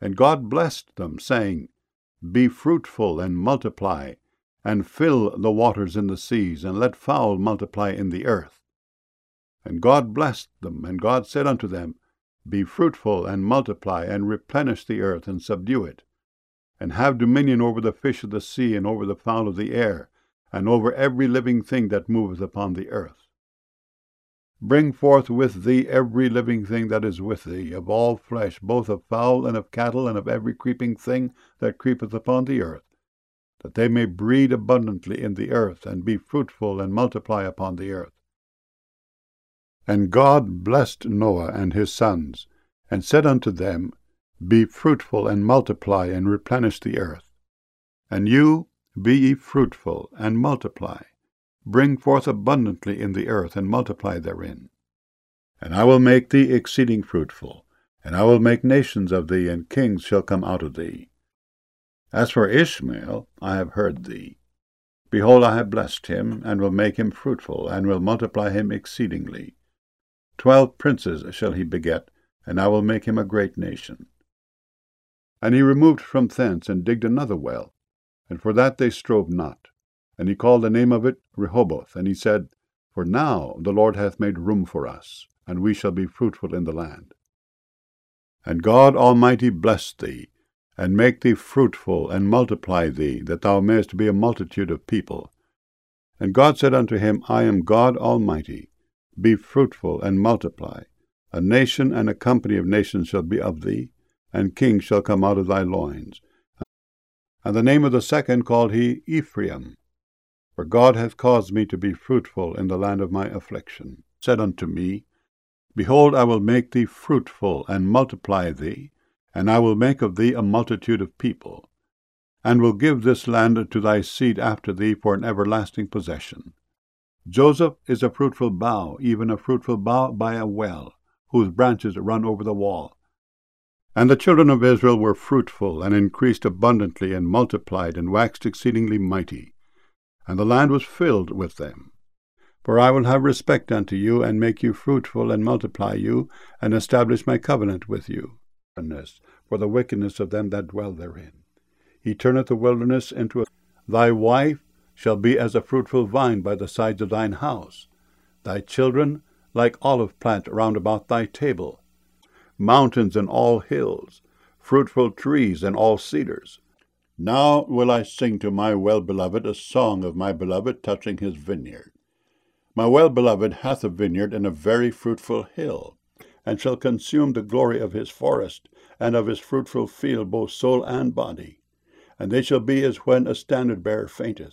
And God blessed them, saying, Be fruitful and multiply, and fill the waters in the seas, and let fowl multiply in the earth. And God blessed them, and God said unto them, Be fruitful and multiply, and replenish the earth, and subdue it, and have dominion over the fish of the sea, and over the fowl of the air, and over every living thing that moveth upon the earth. Bring forth with thee every living thing that is with thee, of all flesh, both of fowl and of cattle, and of every creeping thing that creepeth upon the earth, that they may breed abundantly in the earth, and be fruitful and multiply upon the earth. And God blessed Noah and his sons, and said unto them, Be fruitful and multiply, and replenish the earth. And you, be ye fruitful and multiply, bring forth abundantly in the earth, and multiply therein. And I will make thee exceeding fruitful, and I will make nations of thee, and kings shall come out of thee. As for Ishmael, I have heard thee. Behold, I have blessed him, and will make him fruitful, and will multiply him exceedingly. 12 princes shall he beget, and I will make him a great nation. And he removed from thence, and digged another well, and for that they strove not. And he called the name of it Rehoboth, and he said, For now the Lord hath made room for us, and we shall be fruitful in the land. And God Almighty bless thee, and make thee fruitful, and multiply thee, that thou mayest be a multitude of people. And God said unto him, I am God Almighty. Be fruitful, and multiply. A nation and a company of nations shall be of thee, and kings shall come out of thy loins. And the name of the second called he Ephraim. For God hath caused me to be fruitful in the land of my affliction. Said unto me, Behold, I will make thee fruitful, and multiply thee, and I will make of thee a multitude of people, and will give this land to thy seed after thee for an everlasting possession. Joseph is a fruitful bough, even a fruitful bough by a well, whose branches run over the wall. And the children of Israel were fruitful, and increased abundantly, and multiplied, and waxed exceedingly mighty. And the land was filled with them. For I will have respect unto you, and make you fruitful, and multiply you, and establish my covenant with you. For the wickedness of them that dwell therein. He turneth the wilderness into a... Thy wife shall be as a fruitful vine by the sides of thine house, thy children like olive plant round about thy table, mountains and all hills, fruitful trees and all cedars. Now will I sing to my well-beloved a song of my beloved touching his vineyard. My well-beloved hath a vineyard in a very fruitful hill, and shall consume the glory of his forest, and of his fruitful field, both soul and body. And they shall be as when a standard-bearer fainteth.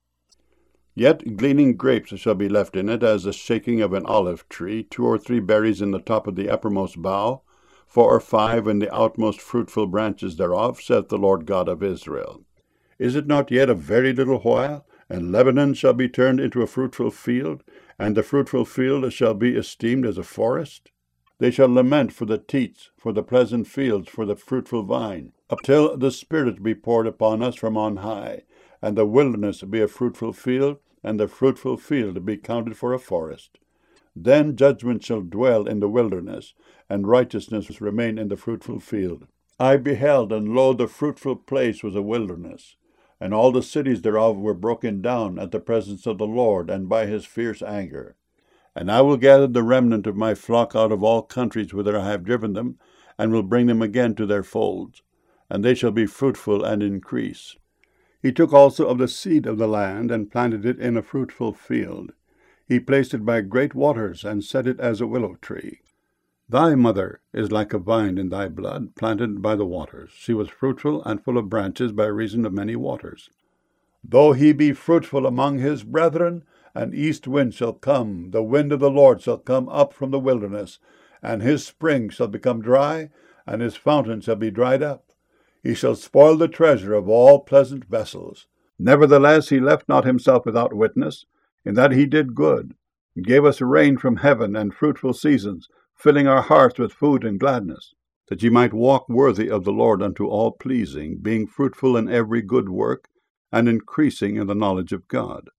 Yet gleaning grapes shall be left in it, as the shaking of an olive tree, 2 or 3 berries in the top of the uppermost bough, 4 or 5 in the outmost fruitful branches thereof, saith the Lord God of Israel. Is it not yet a very little while, and Lebanon shall be turned into a fruitful field, and the fruitful field shall be esteemed as a forest? They shall lament for the teats, for the pleasant fields, for the fruitful vine, till the Spirit be poured upon us from on high, and the wilderness be a fruitful field, and the fruitful field be counted for a forest. Then judgment shall dwell in the wilderness, and righteousness remain in the fruitful field. I beheld, and lo, the fruitful place was a wilderness, and all the cities thereof were broken down at the presence of the Lord, and by his fierce anger. And I will gather the remnant of my flock out of all countries whither I have driven them, and will bring them again to their folds, and they shall be fruitful and increase. He took also of the seed of the land, and planted it in a fruitful field. He placed it by great waters, and set it as a willow tree. Thy mother is like a vine in thy blood, planted by the waters. She was fruitful and full of branches by reason of many waters. Though he be fruitful among his brethren, an east wind shall come, the wind of the Lord shall come up from the wilderness, and his spring shall become dry, and his fountain shall be dried up. He shall spoil the treasure of all pleasant vessels. Nevertheless he left not himself without witness, in that he did good, and gave us rain from heaven and fruitful seasons, filling our hearts with food and gladness, that ye might walk worthy of the Lord unto all pleasing, being fruitful in every good work, and increasing in the knowledge of God,